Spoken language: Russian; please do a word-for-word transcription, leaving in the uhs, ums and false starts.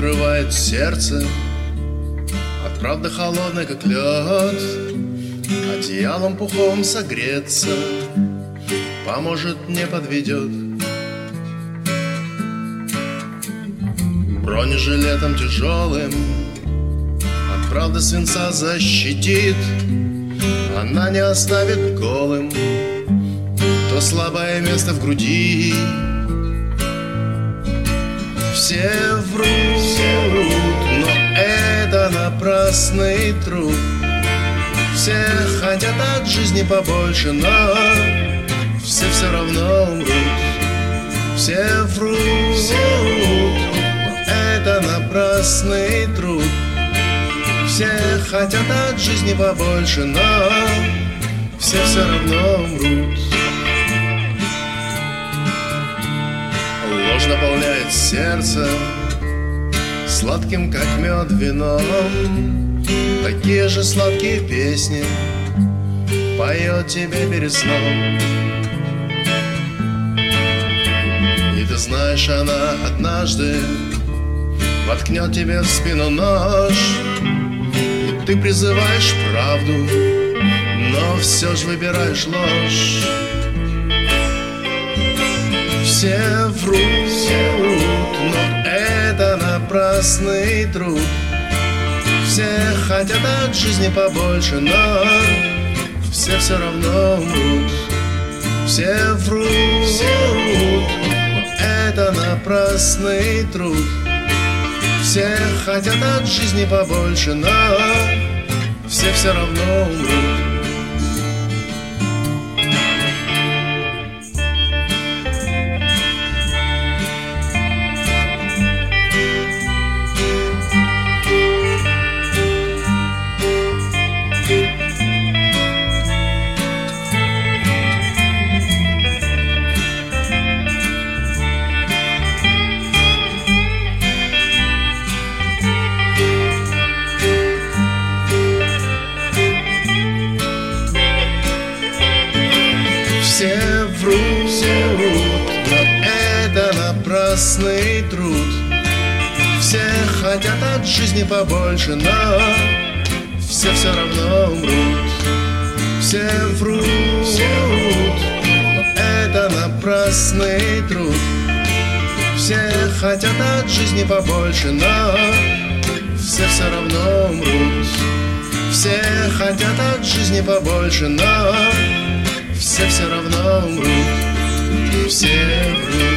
разрывает сердце от правды холодной, как лед. Одеялом пухом согреться поможет, не подведет. Бронежилетом тяжелым от правды свинца защитит. Она не оставит голым то слабое место в груди. Все врут, все врут, но это напрасный труд. Все хотят от жизни побольше, но все все равно умрут. Все врут, все врут, но это напрасный труд. Все хотят от жизни побольше, но все все равно умрут. Ложь наполняет сердце сладким, как мед, вином. Такие же сладкие песни поет тебе перед сном. И ты знаешь, она однажды воткнет тебе в спину нож. И ты призываешь правду, но все же выбираешь ложь. Все врут, все врут, но это напрасный труд. Все хотят от жизни побольше, но все все равно умрут. Все врут, все врут, но это напрасный труд. Все хотят от жизни побольше, но все все равно умрут. Все врут, все врут, но это напрасный труд. Все хотят от жизни побольше, но все все равно умрут. Все врут, все врут, но это напрасный труд. Все хотят от жизни побольше, но все все равно умрут. Все хотят от жизни побольше, но все все равно умрут. Все врут.